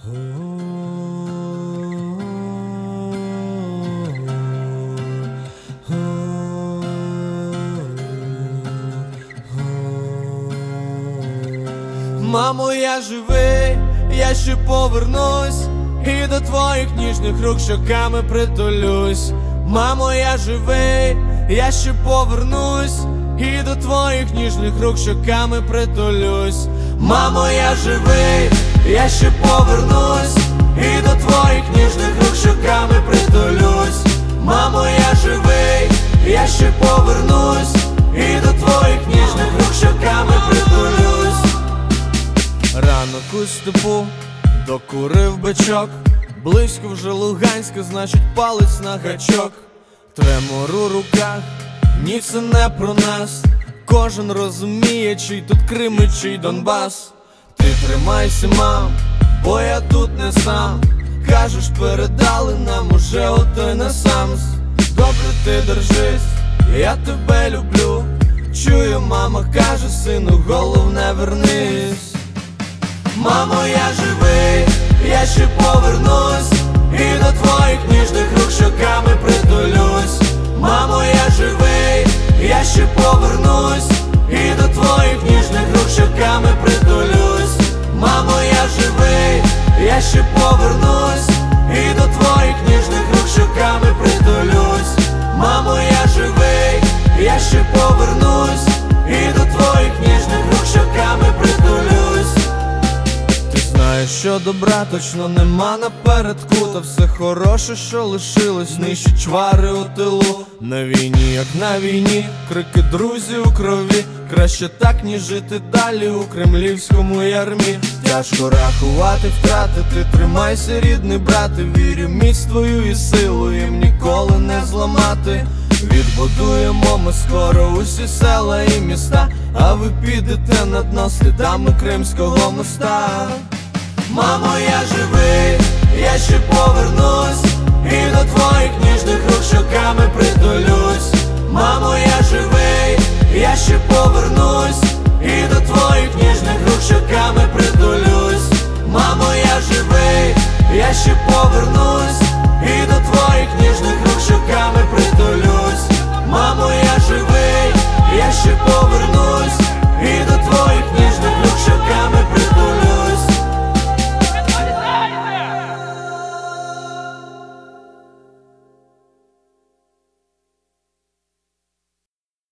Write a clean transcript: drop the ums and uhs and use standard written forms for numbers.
Мамо, я живий, я ще повернусь, і до твоїх ніжних рук щоками притулюсь. Мамо, я живий, я ще повернусь, і до твоїх ніжних рук щоками притулюсь. Мамо, я живий, я ще повернусь, і до твоїх ніжних рук щоками притулюсь. Мамо, я живий, я ще повернусь, і до твоїх ніжних рук щоками притулюсь. Ранок у степу, докурив бичок, близько вже Луганська, значить палець на гачок. Тремор у руках, ні, це не про нас. Кожен розуміє, чий тут Крим і чий Донбас. Ти тримайся, мам, бо я тут не сам. Кажеш, передали нам уже отой на Самс. Добре, ти держись, я тебе люблю. Чую, мама каже, сину, головне вернись. Мамо, я живий, я ще повернусь, і до твоїх ніжних рук щоками притулюсь. Мамо, я живий, я ще повернусь, і до твоїх ніжних рук щоками притулюсь. Мамо, я живий, я ще повернусь, і до твоїх ніжних рук щоками притулюсь. Мамо, я живий, я ще повернусь, і до твоїх ніжних рук щоками притулюсь. Знаєш, що добра точно нема напередку, та все хороше, що лишилось, нищить чвари у тилу. На війні, як на війні, крики друзів у крові. Краще так, ніж жити далі у кремлівському ярмі. Тяжко рахувати втрати, ти тримайся, рідний брате. Вірю, міць твою і силу їм ніколи не зламати. Відбудуємо ми скоро усі села і міста, а ви підете на дно слідами Кримського моста. Мамо, я живий, я ще повернусь, і до твоїх ніжних рук щоками притулюсь. Мамо, я живий, я ще повернусь, і до твоїх ніжних рук щоками притулюсь. Мамо, я живий, я ще повернусь, і до твоїх ніжних рук щоками притулюсь. Мамо, я живий, я ще повернусь.